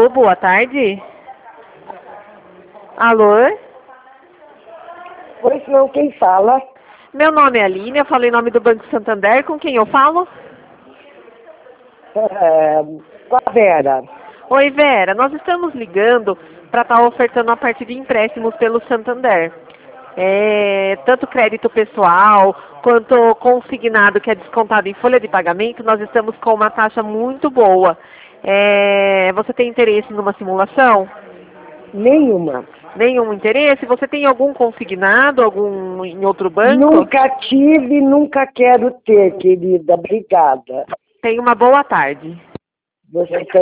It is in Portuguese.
boa tarde. Alô? Pois não, quem fala? Meu nome é Aline, eu falo em nome do Banco Santander. Com quem eu falo? Com a Vera. Oi, Vera. Nós estamos ligando para estar ofertando a parte de empréstimos pelo Santander. Tanto crédito pessoal quanto consignado, que é descontado em folha de pagamento, nós estamos com uma taxa muito boa. Você tem interesse numa simulação? Nenhuma. Nenhum interesse? Você tem algum consignado, algum em outro banco? Nunca tive, nunca quero ter, querida. Obrigada. Tenha uma boa tarde. Você